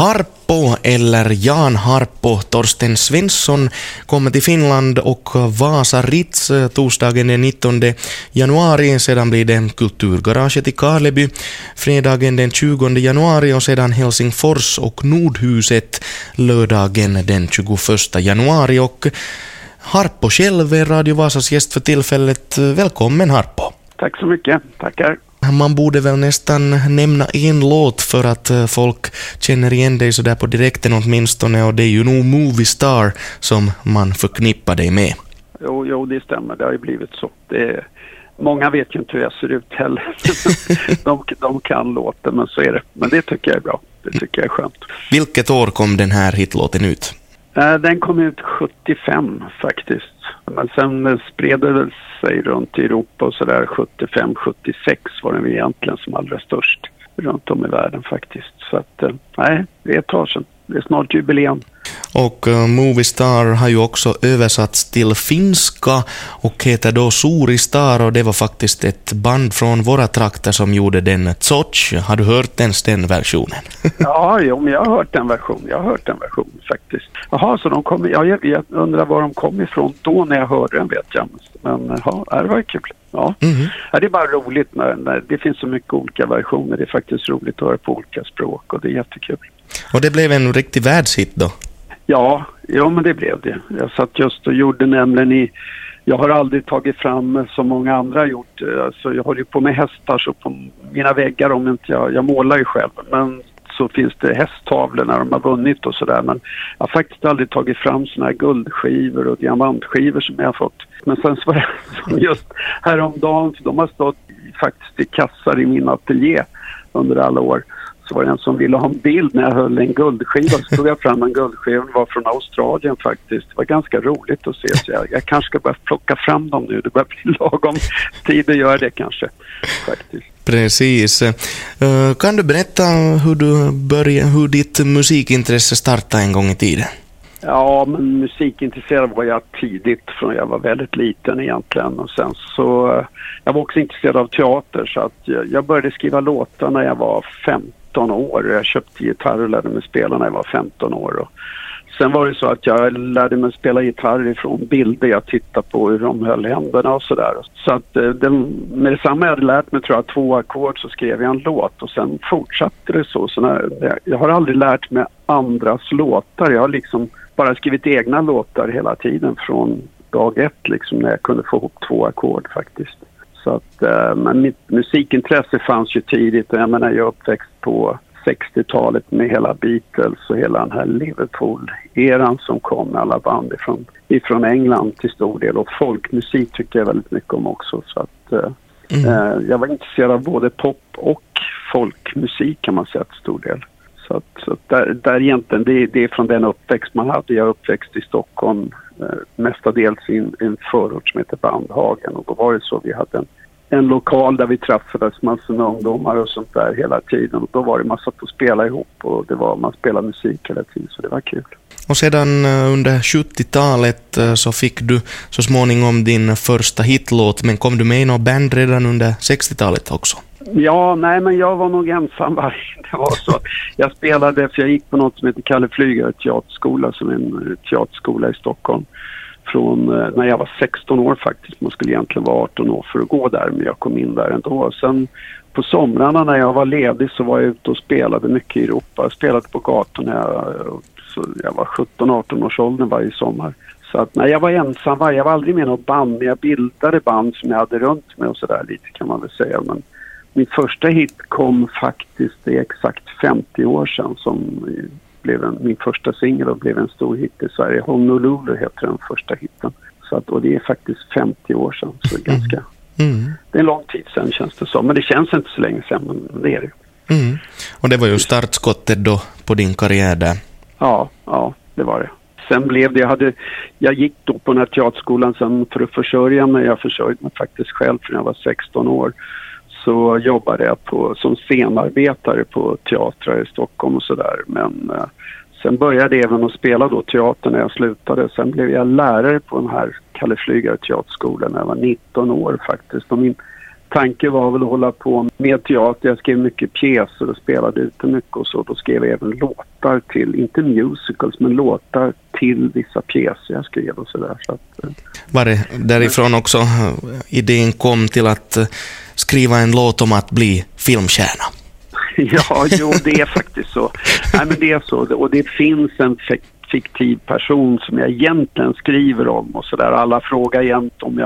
Harpo eller Jan Harpo Torsten Svensson kommer till Finland och Vasa Ritz torsdagen den 19 januari. Sedan blir det Kulturgaraget i Karleby fredagen den 20 januari och sedan Helsingfors och Nordhuset lördagen den 21 januari. Och Harpo själv är Radio Vasas gäst för tillfället. Välkommen Harpo. Tack så mycket, tackar. Man borde väl nästan nämna en låt för att folk känner igen dig så där på direkten åtminstone, och det är ju nog Movie Star som man förknippar dig med. Jo, det stämmer. Det har ju blivit så. Många vet ju inte hur jag ser ut heller. de kan låten, men så är det. Men det tycker jag är bra. Det tycker jag är skönt. Vilket år kom den här hitlåten ut? Den kom ut 75 faktiskt. Men sen spred det väl sig runt i Europa och sådär 75-76 var den egentligen som allra störst runt om i världen faktiskt. Så att, nej, det är ett tag sedan. Det är snart jubileum. Och Movie Star har ju också översatts till finska och heter då Suuri Star, och det var faktiskt ett band från våra trakter som gjorde den. Tsoch, har du hört den versionen? Ja, men jag har hört den versionen faktiskt. Jaha, så de kom, jag undrar var de kom ifrån då när jag hörde den, vet jag. Men ja, det var kul. Ja. Ja, det är bara roligt när det finns så mycket olika versioner. Det är faktiskt roligt att höra på olika språk och det är jättekul. Och det blev en riktig världshit då? Ja, men det blev det. Jag satt just och gjorde nämligen jag har aldrig tagit fram som många andra har gjort. Alltså, jag håller ju på med hästar så på mina väggar, om inte jag målar ju själv. Men så finns det hästtavlor när de har vunnit och sådär. Men jag har faktiskt aldrig tagit fram såna här guldskivor och diamantskivor som jag har fått. Men sen så var det som just häromdagen, för de har stått faktiskt i kassar i min ateljé under alla år. Så var det en som ville ha en bild när jag höll en guldskiva. Så tog jag fram en guldskiva. Det var från Australien faktiskt. Det var ganska roligt att se. Så jag kanske ska börja plocka fram dem nu. Det börjar bli lagom tid att göra det kanske. Faktiskt. Precis. Kan du berätta hur ditt musikintresse startade en gång i tiden? Ja, men musikintresserad var jag tidigt, från jag var väldigt liten egentligen. Och sen så, jag var också intresserad av teater, så att jag började skriva låtar när jag var 15 år. Jag köpte gitarr och lärde mig spela när jag var 15 år. Och sen var det så att jag lärde mig spela gitarr ifrån bilder jag tittade på, hur de höll händerna och sådär. Så att med detsamma jag hade lärt mig, tror jag, 2 ackord, så skrev jag en låt och sen fortsatte det så. Jag har aldrig lärt mig andras låtar. Jag har liksom bara skrivit egna låtar hela tiden från dag 1 liksom, när jag kunde få ihop 2 ackord faktiskt. Så att, men mitt musikintresse fanns ju tidigt. Jag menar, jag är uppväxt på 60-talet med hela Beatles och hela den här Liverpool-eran som kom med alla band ifrån England till stor del. Och folkmusik tycker jag väldigt mycket om också. Så att jag var intresserad av både pop och folkmusik, kan man säga, till stor del. Så där egentligen, det är från den uppväxt man hade. Jag uppväxt i Stockholm, mestadels i en förort som heter Bandhagen. Och då var det så, vi hade en lokal där vi träffades massor med ungdomar och sånt där hela tiden. Och då var det massa att spela ihop och man spelade musik hela tiden, så det var kul. Och sedan under 70-talet så fick du så småningom din första hitlåt, men kom du med i något band redan under 60-talet också? Ja, nej, men jag var nog ensam. Det var så. Jag spelade, för jag gick på något som heter Kalle Flyger teaterskola, som är en teaterskola i Stockholm. Från när jag var 16 år faktiskt. Man skulle egentligen vara 18 år för att gå där, men jag kom in där ändå. Sen på somrarna när jag var ledig så var jag ute och spelade mycket i Europa. Jag spelade på gatorna. Jag var 17-18 års ålder varje sommar. Så att när jag var ensam, jag var aldrig med något band, men jag bildade band som jag hade runt mig och sådär lite, kan man väl säga. Men min första hit kom faktiskt, det är exakt 50 år sedan, som blev min första singel och blev en stor hit i Sverige. Honolulu heter den första hitten. Så att, och det är faktiskt 50 år sedan, så det är ganska... Det är en lång tid sedan, känns det så. Men det känns inte så länge sedan, men det är det. Och det var ju startskottet då på din karriär där. Ja, det var det. Sen blev det, jag gick då på den här teaterskolan sen för att försörja mig. Jag försörjde mig faktiskt själv för när jag var 16 år. Så jobbade jag som scenarbetare på teatrar i Stockholm och sådär. Men sen började jag även att spela då teater när jag slutade. Sen blev jag lärare på den här Kalle Flyger teaterskolan när jag var 19 år faktiskt. Och min tanken var väl att hålla på med teater. Jag skrev mycket pjäser och spelade ute mycket och så. Då skrev jag även låtar till, inte musicals, men låtar till vissa pjäser jag skrev och sådär. Så var det därifrån också idén kom till att skriva en låt om att bli filmstjärna? Ja, jo, det är faktiskt så. Nej, men det är så. Och det finns en fiktiv person som jag egentligen skriver om och sådär. Alla frågar jämt om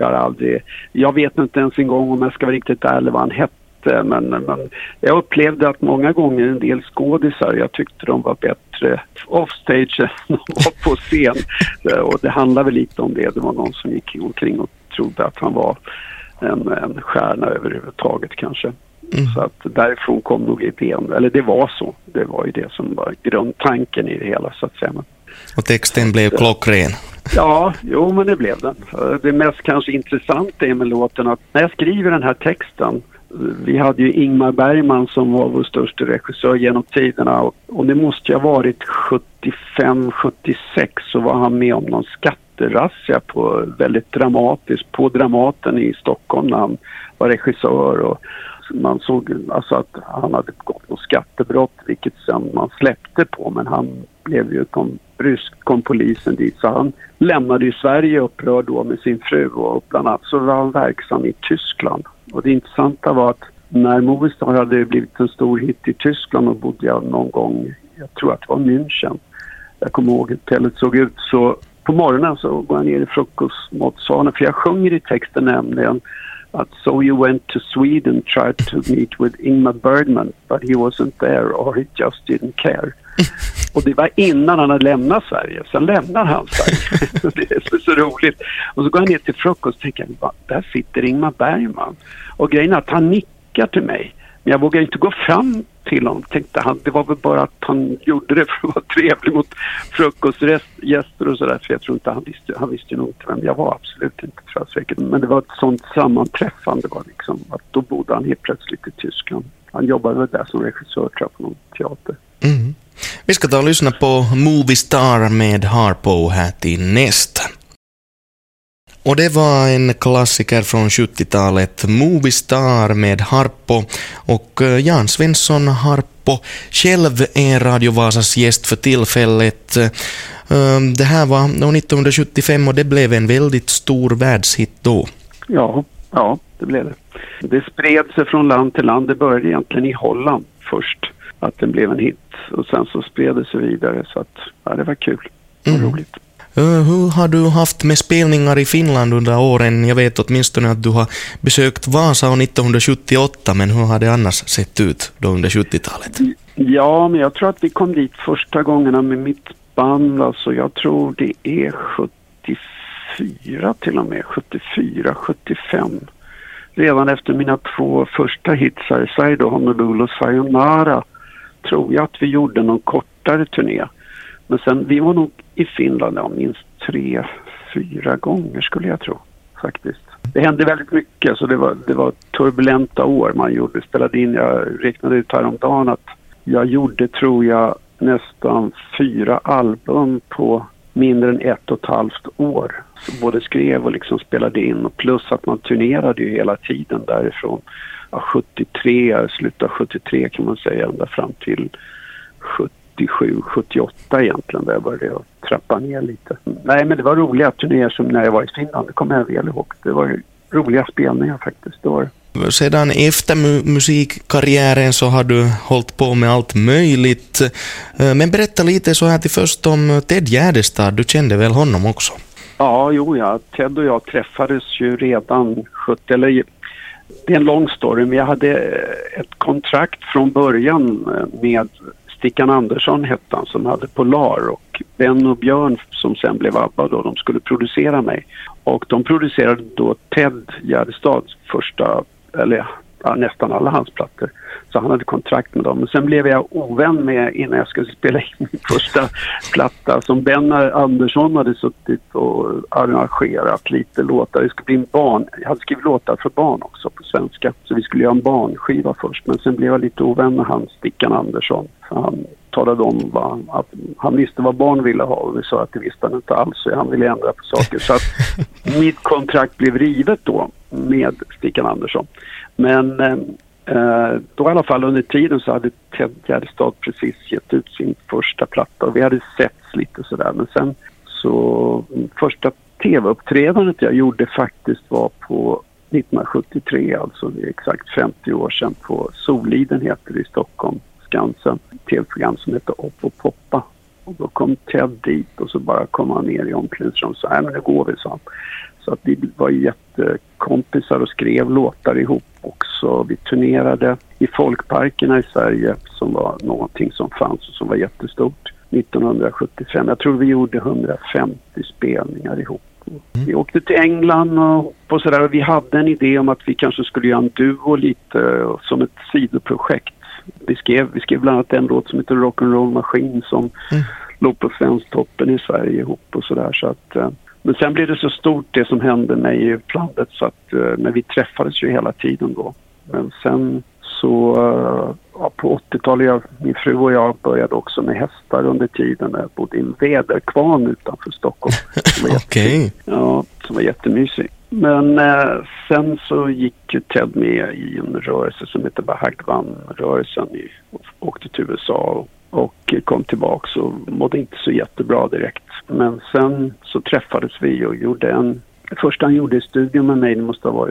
jag vet inte ens en gång om jag ska vara riktigt ärlig vad han hette, men jag upplevde att många gånger en del skådisar, jag tyckte de var bättre offstage än de var på scen. Och det handlar väl lite om det. Det var någon som gick omkring och trodde att han var en stjärna överhuvudtaget kanske. Så att därifrån kom nog idén, eller det var så. Det var ju det som var grundtanken i det hela så att säga. Och texten blev klockren. Ja, jo men det blev den. Det mest kanske intressanta är med låten att när jag skriver den här texten, vi hade ju Ingmar Bergman som var vår största regissör genom tiderna och det måste ju ha varit 75-76 så var han med om någon skatterazzia på väldigt dramatiskt på Dramaten i Stockholm när han var regissör och man såg alltså att han hade gått något skattebrott vilket sen man släppte på men han blev ju kom polisen dit så han lämnade ju Sverige upprörd då med sin fru och bland annat så var han verksam i Tyskland och det intressanta var att när Movistar hade blivit en stor hit i Tyskland och bodde jag någon gång, jag tror att det var München, jag kommer ihåg hur hotellet såg ut så på morgonen så går jag ner i frukostmatsalen för jag sjunger i texten nämligen att so you went to Sweden, tried to meet with Ingmar Bergman, but he wasn't there or he just didn't care. Och det var innan han hade lämnat Sverige. Sen lämnar han Sverige. Det är så roligt. Och så går jag ner till frukost och tänker där sitter Ingmar Bergman. Och grejen är att han nickar till mig. Men jag vågar inte gå fram till honom. Tänkte det var väl bara att han gjorde det för att vara trevlig mot frukostgäster och sådär. För jag tror inte han visste nog inte vem jag var. Absolut inte, tror jag säkert. Men det var ett sånt sammanträffande var liksom. Att då bodde han helt plötsligt i Tyskland. Han jobbade väl där som regissör tror jag, på någon teater. Mm. Vi ska ta och lyssna på Movistar med Harpo här till nästa. Och det var en klassiker från 70-talet, Movistar med Harpo och Jan Svensson Harpo själv är Radio Vasas gäst för tillfället. Det här var 1975 och det blev en väldigt stor världshit då. Ja, det blev det. Det spred sig från land till land. Det började egentligen i Holland först att den blev en hit och sen så spred det sig vidare så att det var kul och roligt. Hur har du haft med spelningar i Finland under åren? Jag vet åtminstone att du har besökt Vasa 1978, men hur har det annars sett ut då under 70-talet? Ja, men jag tror att vi kom dit första gångerna med mitt band, alltså jag tror det är 74 till och med, 74, 75. Redan efter mina 2 första hits här i Sverige då, Honolulu och Sayonara, tror jag att vi gjorde någon kortare turné. Men sen, vi var nog i Finland minst 3-4 gånger skulle jag tro, faktiskt. Det hände väldigt mycket, så det var turbulenta år man spelade in. Jag räknade ut häromdagen att jag gjorde, tror jag, nästan 4 album på mindre än 1,5 år. Så både skrev och liksom spelade in, och plus att man turnerade ju hela tiden därifrån 73, slutet av 73 kan man säga, ända fram till 77, 78 egentligen, där jag började trappa ner lite. Nej, men det var roliga turnéer som när jag var i Finland, det kommer jag väl ihåg. Det var roliga spelningar faktiskt. Det var... Sedan efter musikkarriären så har du hållit på med allt möjligt. Men berätta lite så här till först om Ted Gärdestad, du kände väl honom också? Ja, Ted och jag träffades ju redan 70, eller det är en lång story, men jag hade ett kontrakt från början med Stickan Andersson hette han, som hade Polar, och Ben och Björn som sen blev ABBA då, de skulle producera mig. Och de producerade då Ted Gärdestads första, eller nästan alla hans plattor. Så han hade kontrakt med dem. Men sen blev jag ovän med innan jag skulle spela in min första platta som Ben Andersson hade suttit och arrangerat lite låtar. Det skulle bli en jag hade skrivit låtar för barn också på svenska. Så vi skulle göra en barnskiva först. Men sen blev jag lite ovän med han Stickan Andersson. För han talade om att han visste vad barn ville ha, och vi sa att det visste han inte alls, så han ville ändra på saker. Så att mitt kontrakt blev rivet då med Stickan Andersson. Men då i alla fall under tiden så hade Ted Gärdestad precis gett ut sin första platta, och vi hade setts lite sådär. Men sen så första tv-uppträdandet jag gjorde faktiskt var på 1973, alltså det är exakt 50 år sedan, på Soliden heter det i Stockholm, Skansen, tv-program som heter Upp och Poppa. Och då kom Ted dit och så bara kom han ner i omklädningsrummet och sa, nej men det går vi, sa han. Så att vi var jättekompisar och skrev låtar ihop också. Vi turnerade i folkparkerna i Sverige, som var någonting som fanns och som var jättestort 1975. Jag tror vi gjorde 150 spelningar ihop. Vi åkte till England och sådär, och vi hade en idé om att vi kanske skulle göra en duo lite som ett sidoprojekt. Vi skrev bland annat en låt som heter Rock'n'Roll Machine som låg på Svensktoppen i Sverige ihop och sådär. Så att, men sen blev det så stort det som hände med i utlandet, så att när vi träffades ju hela tiden då. Men sen så på 80-talet, min fru och jag började också med hästar under tiden. Jag bodde i en väderkvarn utanför Stockholm. Okej. Ja, som var jättemysig. Men sen så gick ju Ted med i en rörelse som heter Bahagwan-rörelsen. Åkte till USA och kom tillbaks och mådde inte så jättebra direkt. Men sen så träffades vi och gjorde det första han gjorde i studion med mig, det måste ha varit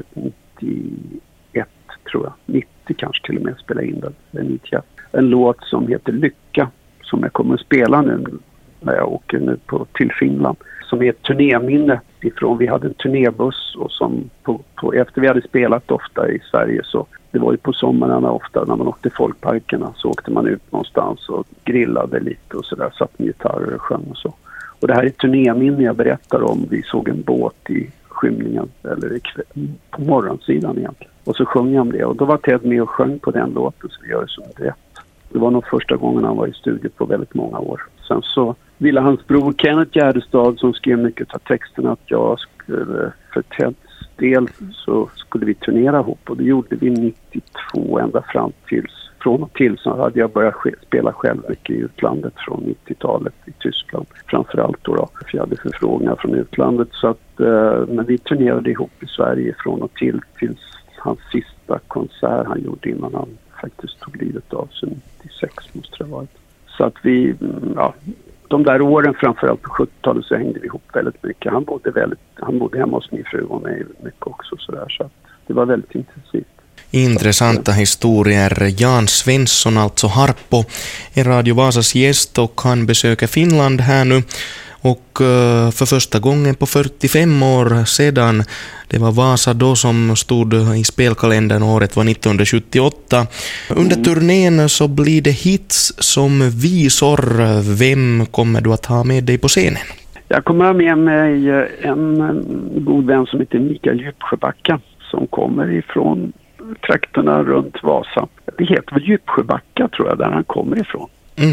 91 tror jag. 90 kanske till och med, spela in den. 91. En låt som heter Lycka, som jag kommer att spela nu när jag åker nu till Finland. Som är ett turnéminne ifrån, vi hade en turnébuss och som efter vi hade spelat ofta i Sverige, så det var ju på sommarna ofta när man åkte folkparkerna, så åkte man ut någonstans och grillade lite och sådär, satt med gitarrer och sjöng och så. Och det här är ett turnéminne jag berättar om. Vi såg en båt i skymningen, eller på morgonsidan egentligen. Och så sjöng jag om det, och då var Ted med och sjöng på den låten, så vi gör det som rätt. Det var nog första gången han var i studion på väldigt många år. Sen så ville hans bror Kenneth Gärdestad, som skrev mycket av texterna, att jag skulle, för Teds del så skulle vi turnera ihop, och det gjorde vi 92 ända fram från och till så hade jag börjat spela själv mycket i utlandet från 90-talet i Tyskland framförallt då, för jag hade förfrågningar från utlandet, så att men vi turnerade ihop i Sverige från och tills hans sista konsert han gjorde innan han faktiskt tog livet av sig 96 måste det ha varit. Så att vi, de där åren framförallt på 70-talet så hängde vi ihop väldigt mycket. Han bodde hemma hos min fru och mig mycket också sådär, så att det var väldigt intensivt. Intressanta historier. Jan Svensson, alltså Harpo, är Radio Vasas gäst och han besöker Finland här nu. Och för första gången på 45 år sedan, det var Vasa då som stod i spelkalendern, året var 1978. Under turnén så blir det hits som visor. Vem kommer du att ha med dig på scenen? Jag kommer ha med mig en god vän som heter Mikael Djupsjöbacka, som kommer ifrån trakterna runt Vasa. Det heter väl Djupsjöbacka tror jag, där han kommer ifrån.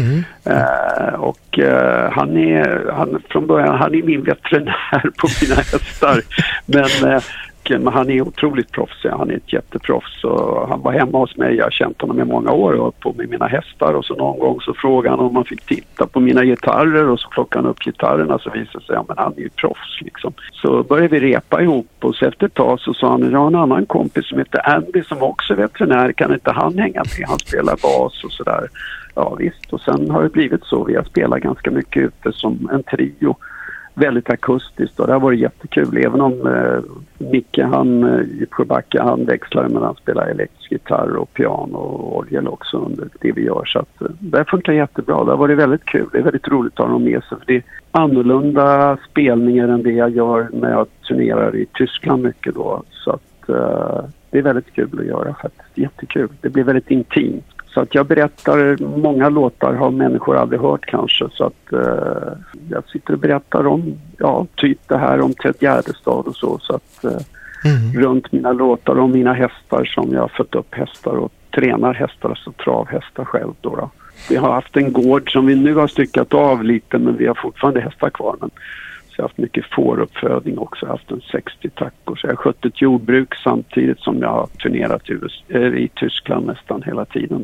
Han från början, han är min veterinär på mina hästar, men han är otroligt proffsig, han är ett jätteproffs, och han var hemma hos mig, jag har känt honom i många år och på med mina hästar, och så någon gång så frågade han om man fick titta på mina gitarrer, och så plockade han upp gitarrerna, så visade sig men han är ju proffs liksom. Så började vi repa ihop, och så efter ett tag så sa han, jag har en annan kompis som heter Andy som också är veterinär, kan inte han hänga med, han spelar bas och sådär. Ja visst, och sen har det blivit så. Vi har spelat ganska mycket ute som en trio. Väldigt akustiskt, och det har varit jättekul. Även om Micke, han växlar mellan att spela elektrisk gitarr och piano och orgel också under det vi gör. Så att det funkar jättebra. Det har varit väldigt kul. Det är väldigt roligt att ha dem med sig. För det är annorlunda spelningar än det jag gör när jag turnerar i Tyskland mycket då. Så att det är väldigt kul att göra faktiskt. Jättekul. Det blir väldigt intimt. Så att jag berättar, många låtar har människor aldrig hört kanske, så att jag sitter och berättar om, typ det här om Ted Gärdestad och så att runt mina låtar om mina hästar som jag har fött upp hästar och tränar hästar, alltså travhästar själv då. Vi har haft en gård som vi nu har styckat av lite, men vi har fortfarande hästar kvar, men så jag har haft mycket fåruppfödning också, jag har haft en 60 tackor, så jag har skött ett jordbruk samtidigt som jag har turnerat i Tyskland nästan hela tiden då.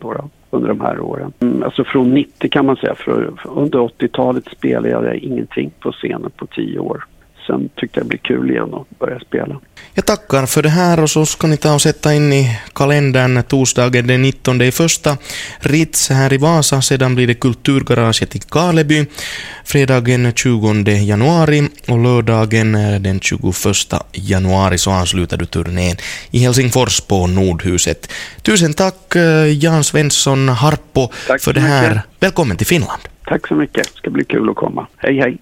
under de här åren. Alltså från 90 kan man säga, för under 80-talet spelade jag ingenting på scenen på 10 år. Sen tyckte jag det blir kul igen att börja spela. Jag tackar för det här och så ska ni ta och sätta in i kalendern torsdagen den 19 i första Ritz här i Vasa. Sedan blir det Kulturgaraget i Karleby fredagen 20 januari och lördagen den 21 januari så avslutar du turnén i Helsingfors på Nordhuset. Tusen tack Jan Svensson Harppo för det här. Mycket. Välkommen till Finland. Tack så mycket. Det ska bli kul att komma. Hej hej.